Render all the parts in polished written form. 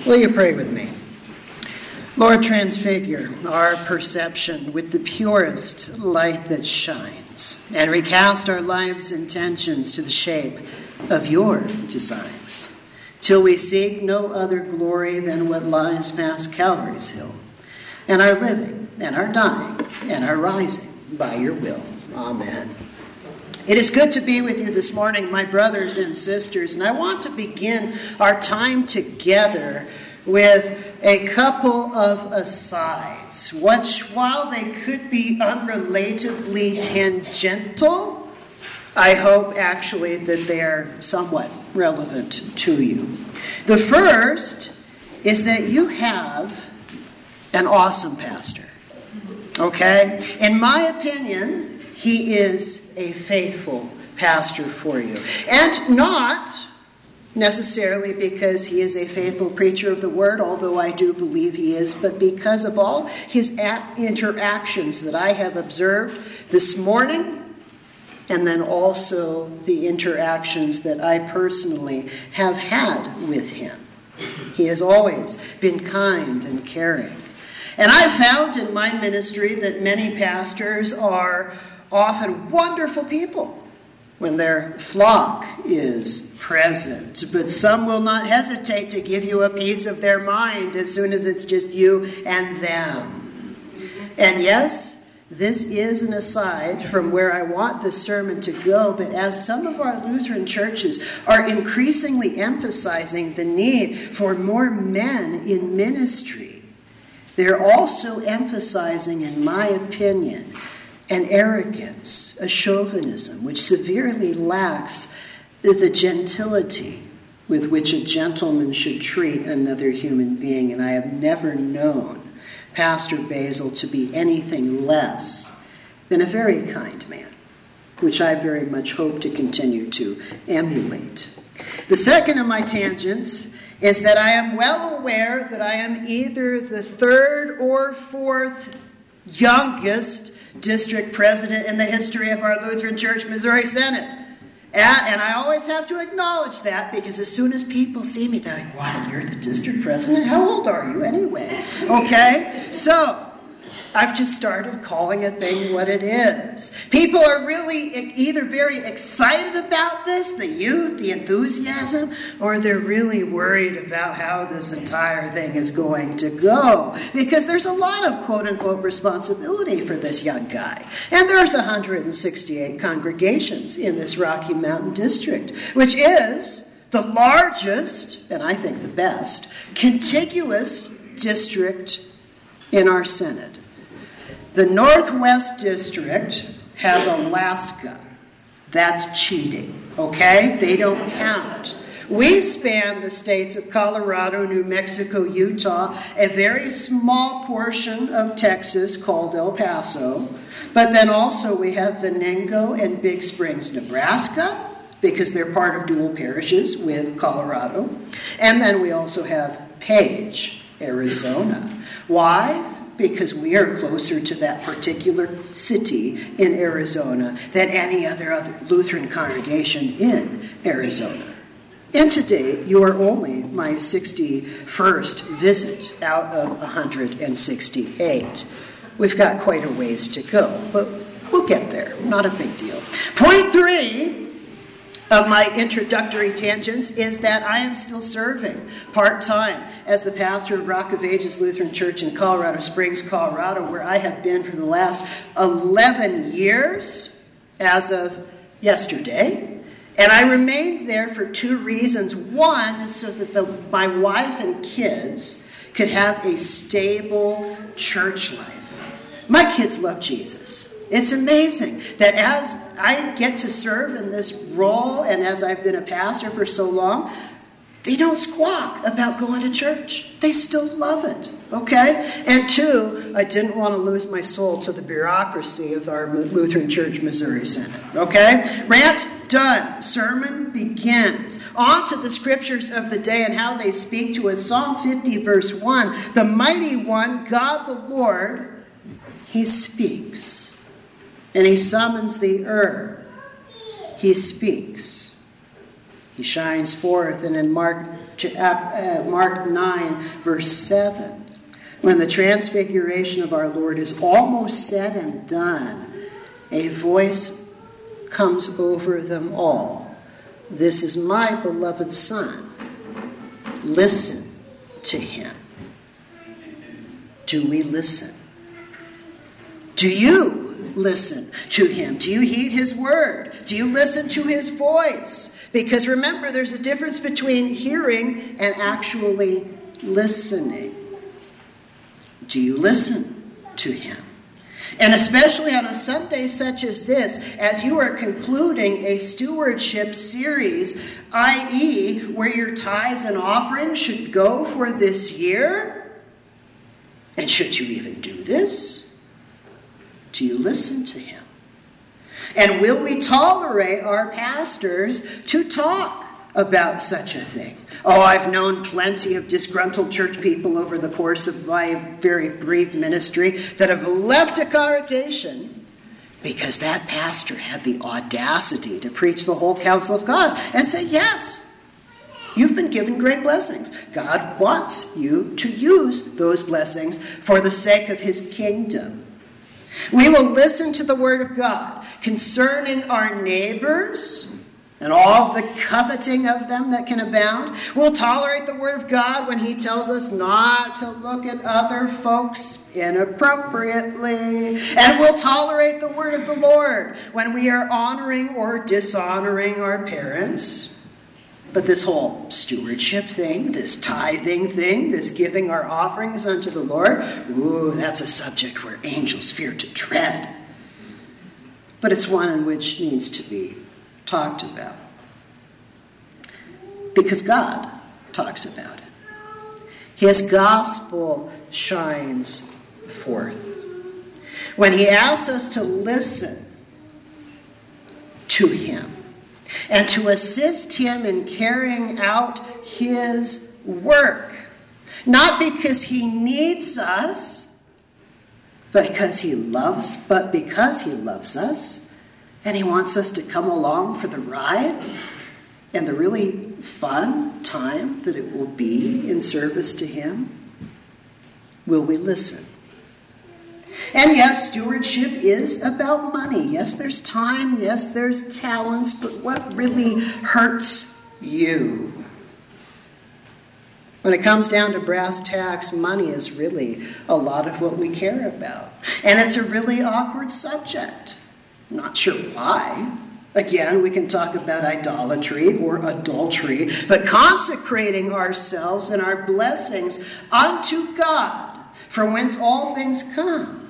Will you pray with me? Lord, transfigure our perception with the purest light that shines, and recast our lives' intentions to the shape of your designs, till we seek no other glory than what lies past Calvary's hill, and our living, and our dying, and our rising by your will. Amen. It is good to be with you this morning, my brothers and sisters, and I want to begin our time together with a couple of asides, which, while they could be unrelatably tangential, I hope actually that they are somewhat relevant to you. The first is that you have an awesome pastor, okay? In my opinion, he is a faithful pastor for you. And not necessarily because he is a faithful preacher of the word, although I do believe he is, but because of all his interactions that I have observed this morning, and then also the interactions that I personally have had with him. He has always been kind and caring. And I've found in my ministry that many pastors are often wonderful people when their flock is present, but some will not hesitate to give you a piece of their mind as soon as it's just you and them. And yes, this is an aside from where I want this sermon to go, but as some of our Lutheran churches are increasingly emphasizing the need for more men in ministry, they're also emphasizing, in my opinion, an arrogance, a chauvinism, which severely lacks the gentility with which a gentleman should treat another human being. And I have never known Pastor Basil to be anything less than a very kind man, which I very much hope to continue to emulate. The second of my tangents is that I am well aware that I am either the third or fourth youngest district president in the history of our Lutheran Church Missouri Synod. And I always have to acknowledge that, because as soon as people see me, they're like, wow, you're the district president? How old are you anyway? Okay? So, I've just started calling a thing what it is. People are really either very excited about this, the youth, the enthusiasm, or they're really worried about how this entire thing is going to go. Because there's a lot of quote-unquote responsibility for this young guy. And there's 168 congregations in this Rocky Mountain District, which is the largest, and I think the best, contiguous district in our synod. The Northwest District has Alaska. That's cheating, okay? They don't count. We span the states of Colorado, New Mexico, Utah, a very small portion of Texas called El Paso, but then also we have Venango and Big Springs, Nebraska, because they're part of dual parishes with Colorado. And then we also have Page, Arizona. Why? Because we are closer to that particular city in Arizona than any other Lutheran congregation in Arizona. And today, you are only my 61st visit out of 168. We've got quite a ways to go, but we'll get there. Not a big deal. Point 3 of my introductory tangents is that I am still serving part-time as the pastor of Rock of Ages Lutheran Church in Colorado Springs, Colorado, where I have been for the last 11 years as of yesterday. And I remained there for 2 reasons. One is so that my wife and kids could have a stable church life. My kids love Jesus. It's amazing that as I get to serve in this role and as I've been a pastor for so long, they don't squawk about going to church. They still love it, okay? And 2, I didn't want to lose my soul to the bureaucracy of our Lutheran Church Missouri Synod, okay? Rant done. Sermon begins. On to the scriptures of the day and how they speak to us. Psalm 50, verse 1. The mighty one, God the Lord, he speaks. And he summons the earth. He speaks. He shines forth. And in Mark Mark 9, verse 7. When the transfiguration of our Lord is almost said and done, a voice comes over them all. This is my beloved Son. Listen to him. Do we listen? Do you listen to him? Do you heed his word? Do you listen to his voice? Because remember, there's a difference between hearing and actually listening. Do you listen to him? And especially on a Sunday such as this, as you are concluding a stewardship series, i.e., where your tithes and offerings should go for this year, and should you even do this? Do you listen to him? And will we tolerate our pastors to talk about such a thing? Oh, I've known plenty of disgruntled church people over the course of my very brief ministry that have left a congregation because that pastor had the audacity to preach the whole counsel of God and say, yes, you've been given great blessings. God wants you to use those blessings for the sake of his kingdom. We will listen to the word of God concerning our neighbors and all the coveting of them that can abound. We'll tolerate the word of God when he tells us not to look at other folks inappropriately. And we'll tolerate the word of the Lord when we are honoring or dishonoring our parents. But this whole stewardship thing, this tithing thing, this giving our offerings unto the Lord, ooh, that's a subject where angels fear to tread. But it's one in which needs to be talked about. Because God talks about it. His gospel shines forth. When he asks us to listen to him and to assist him in carrying out his work, not because he needs us, but because he loves us, and he wants us to come along for the ride and the really fun time that it will be in service to him. Will we listen? And yes, stewardship is about money. Yes, there's time. Yes, there's talents. But what really hurts you? When it comes down to brass tacks, money is really a lot of what we care about. And it's a really awkward subject. Not sure why. Again, we can talk about idolatry or adultery, but consecrating ourselves and our blessings unto God, from whence all things come.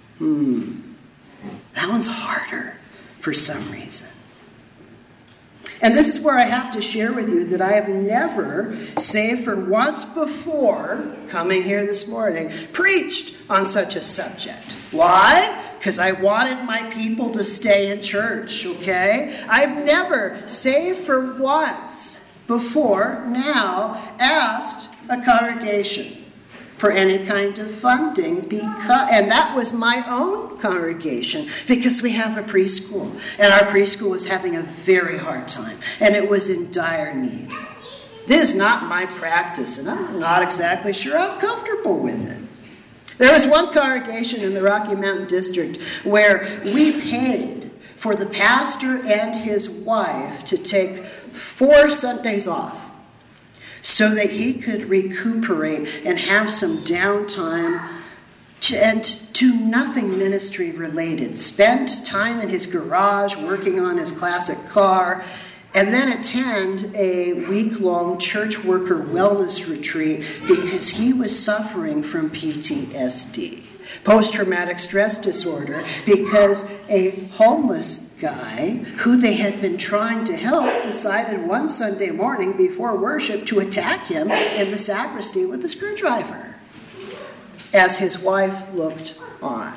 That one's harder for some reason. And this is where I have to share with you that I have never, save for once before, coming here this morning, preached on such a subject. Why? Because I wanted my people to stay in church, okay? I've never, save for once before now, asked a congregation for any kind of funding, and that was my own congregation, because we have a preschool, and our preschool was having a very hard time, and it was in dire need. This is not my practice, and I'm not exactly sure I'm comfortable with it. There was one congregation in the Rocky Mountain District where we paid for the pastor and his wife to take 4 Sundays off so that he could recuperate and have some downtime and do nothing ministry related. Spend time in his garage working on his classic car, and then attend a week-long church worker wellness retreat because he was suffering from PTSD, post-traumatic stress disorder, because a homeless guy who they had been trying to help decided one Sunday morning before worship to attack him in the sacristy with a screwdriver as his wife looked on.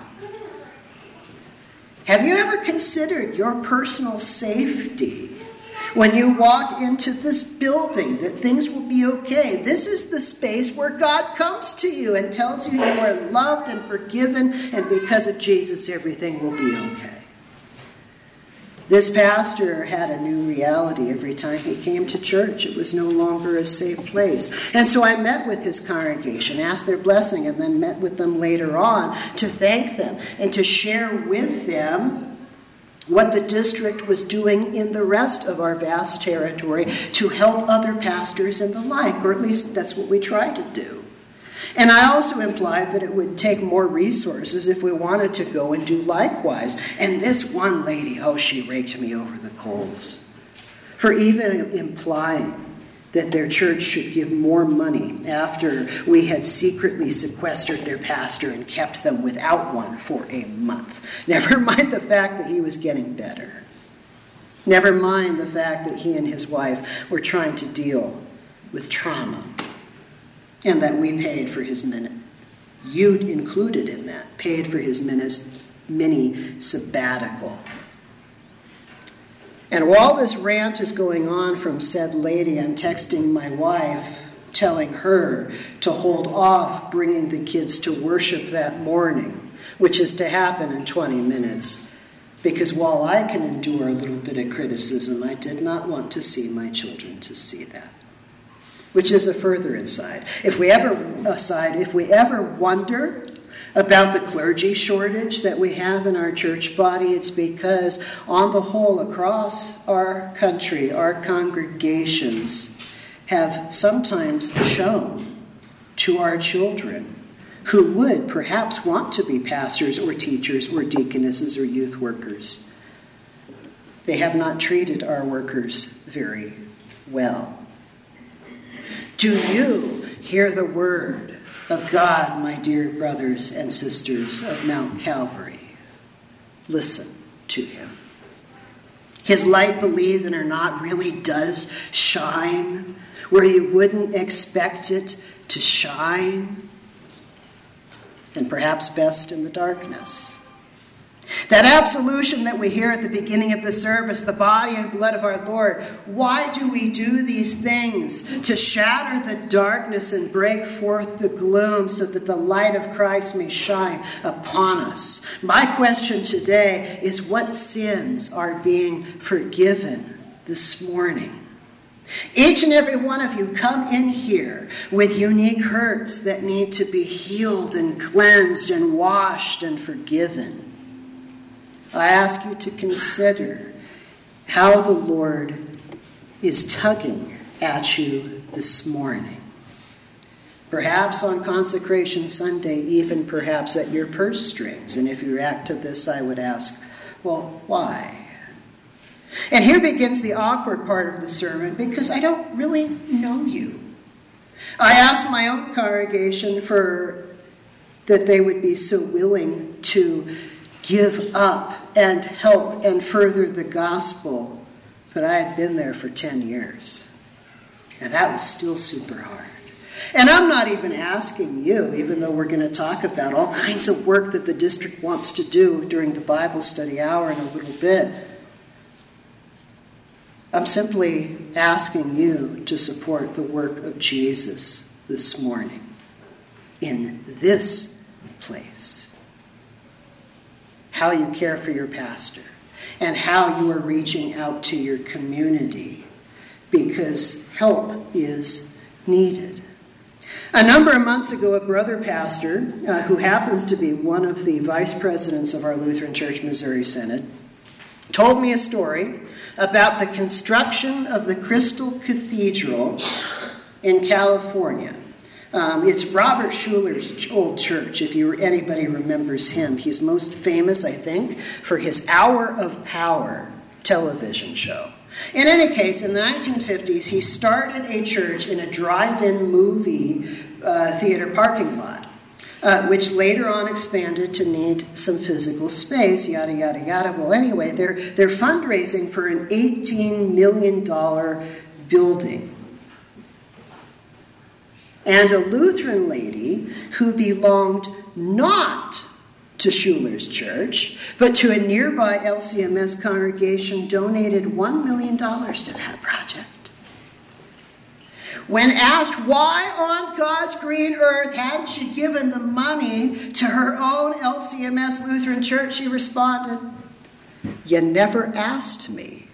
Have you ever considered your personal safety when you walk into this building, that things will be okay? This is the space where God comes to you and tells you you are loved and forgiven, and because of Jesus, everything will be okay. This pastor had a new reality every time he came to church. It was no longer a safe place. And so I met with his congregation, asked their blessing, and then met with them later on to thank them and to share with them what the district was doing in the rest of our vast territory to help other pastors and the like, or at least that's what we try to do. And I also implied that it would take more resources if we wanted to go and do likewise. And this one lady, she raked me over the coals for even implying that their church should give more money after we had secretly sequestered their pastor and kept them without one for a month. Never mind the fact that he was getting better. Never mind the fact that he and his wife were trying to deal with trauma. And that we paid for his you included in that, paid for his mini sabbatical. And while this rant is going on from said lady, I'm texting my wife, telling her to hold off bringing the kids to worship that morning, which is to happen in 20 minutes. Because while I can endure a little bit of criticism, I did not want to see my children to see that. Which is a further aside. If we ever wonder about the clergy shortage that we have in our church body, it's because on the whole across our country, our congregations have sometimes shown to our children who would perhaps want to be pastors or teachers or deaconesses or youth workers. They have not treated our workers very well. Do you hear the word of God, my dear brothers and sisters of Mount Calvary? Listen to him. His light, believe it or not, really does shine where you wouldn't expect it to shine, and perhaps best in the darkness. That absolution that we hear at the beginning of the service, the body and blood of our Lord, why do we do these things? To shatter the darkness and break forth the gloom so that the light of Christ may shine upon us. My question today is, what sins are being forgiven this morning? Each and every one of you come in here with unique hurts that need to be healed and cleansed and washed and forgiven. I ask you to consider how the Lord is tugging at you this morning. Perhaps on Consecration Sunday, even perhaps at your purse strings. And if you react to this, I would ask, well, why? And here begins the awkward part of the sermon, because I don't really know you. I asked my own congregation that they would be so willing to give up and help and further the gospel. But I had been there for 10 years. And that was still super hard. And I'm not even asking you, even though we're going to talk about all kinds of work that the district wants to do during the Bible study hour in a little bit. I'm simply asking you to support the work of Jesus this morning in this place. How you care for your pastor, and how you are reaching out to your community, because help is needed. A number of months ago, a brother pastor, who happens to be one of the vice presidents of our Lutheran Church Missouri Synod, told me a story about the construction of the Crystal Cathedral in California. It's Robert Schuller's old church, if anybody remembers him. He's most famous, I think, for his Hour of Power television show. In any case, in the 1950s, he started a church in a drive-in movie theater parking lot, which later on expanded to need some physical space, yada, yada, yada. Well, anyway, they're fundraising for an $18 million building. And a Lutheran lady who belonged not to Schuller's church, but to a nearby LCMS congregation, donated $1 million to that project. When asked why on God's green earth hadn't she given the money to her own LCMS Lutheran church, she responded, You never asked me.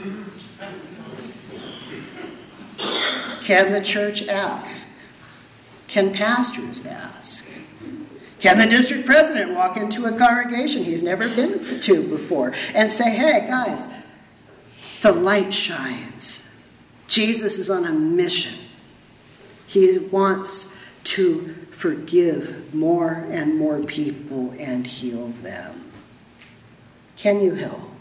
Can the church ask? Can pastors ask? Can the district president walk into a congregation he's never been to before and say, hey, guys, the light shines. Jesus is on a mission. He wants to forgive more and more people and heal them. Can you help?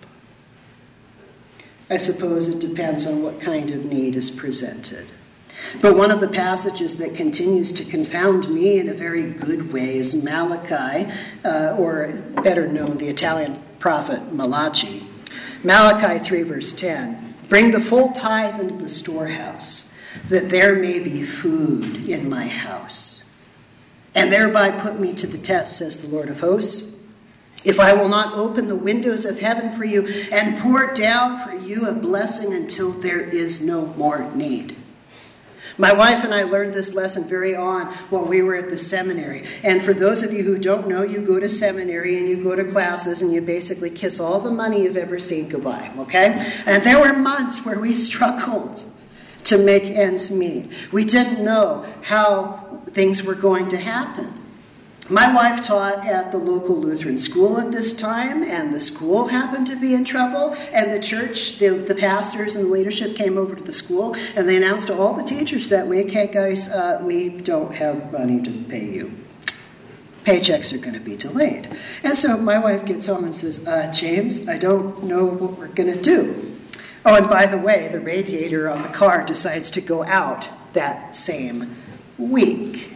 I suppose it depends on what kind of need is presented. But one of the passages that continues to confound me in a very good way is Malachi, or better known, the Italian prophet Malachi. Malachi 3 verse 10, bring the full tithe into the storehouse, that there may be food in my house. And thereby put me to the test, says the Lord of hosts, if I will not open the windows of heaven for you and pour down for you a blessing until there is no more need. My wife and I learned this lesson very on while we were at the seminary. And for those of you who don't know, you go to seminary and you go to classes and you basically kiss all the money you've ever seen goodbye, okay? And there were months where we struggled to make ends meet. We didn't know how things were going to happen. My wife taught at the local Lutheran school at this time, and the school happened to be in trouble, and the church, the pastors and the leadership came over to the school, and they announced to all the teachers that week, hey guys, we don't have money to pay you. Paychecks are going to be delayed. And so my wife gets home and says, James, I don't know what we're going to do. Oh, and by the way, the radiator on the car decides to go out that same week.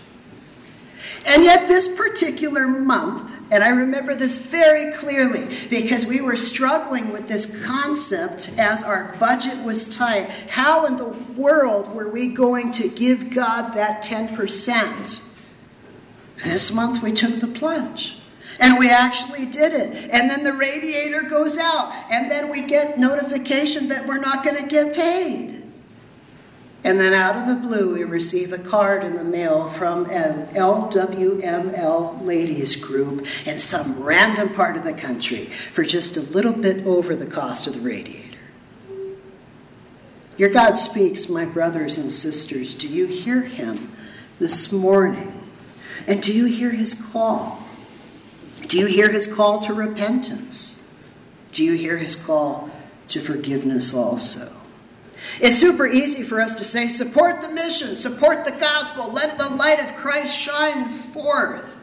And yet this particular month, and I remember this very clearly because we were struggling with this concept as our budget was tight. How in the world were we going to give God that 10%? This month we took the plunge. And we actually did it. And then the radiator goes out. And then we get notification that we're not going to get paid. And then out of the blue, we receive a card in the mail from an LWML ladies group in some random part of the country for just a little bit over the cost of the radiator. Your God speaks, my brothers and sisters. Do you hear him this morning? And do you hear his call? Do you hear his call to repentance? Do you hear his call to forgiveness also? It's super easy for us to say, support the mission, support the gospel, let the light of Christ shine forth.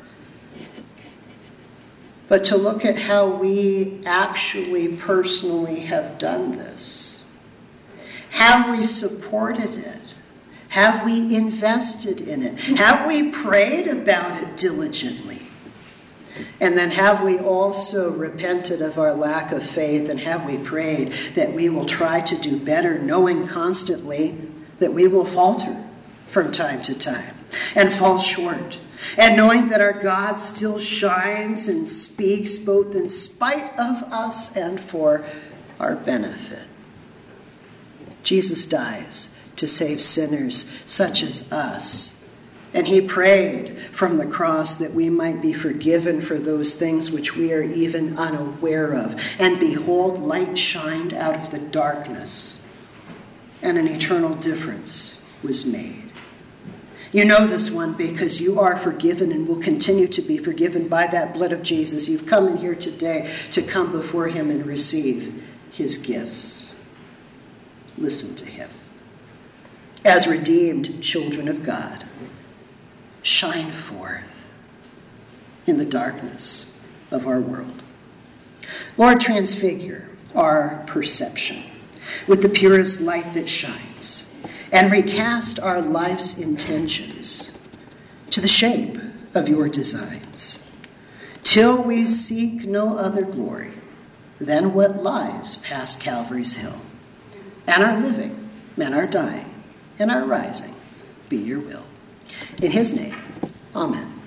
But to look at how we actually personally have done this. Have we supported it? Have we invested in it? Have we prayed about it diligently? And then have we also repented of our lack of faith, and have we prayed that we will try to do better, knowing constantly that we will falter from time to time and fall short, and knowing that our God still shines and speaks both in spite of us and for our benefit. Jesus dies to save sinners such as us. And he prayed from the cross that we might be forgiven for those things which we are even unaware of. And behold, light shined out of the darkness, and an eternal difference was made. You know this one because you are forgiven and will continue to be forgiven by that blood of Jesus. You've come in here today to come before him and receive his gifts. Listen to him. As redeemed children of God, shine forth in the darkness of our world. Lord, transfigure our perception with the purest light that shines, and recast our life's intentions to the shape of your designs, till we seek no other glory than what lies past Calvary's hill. And our living, and our dying, and our rising be your will. In his name, amen.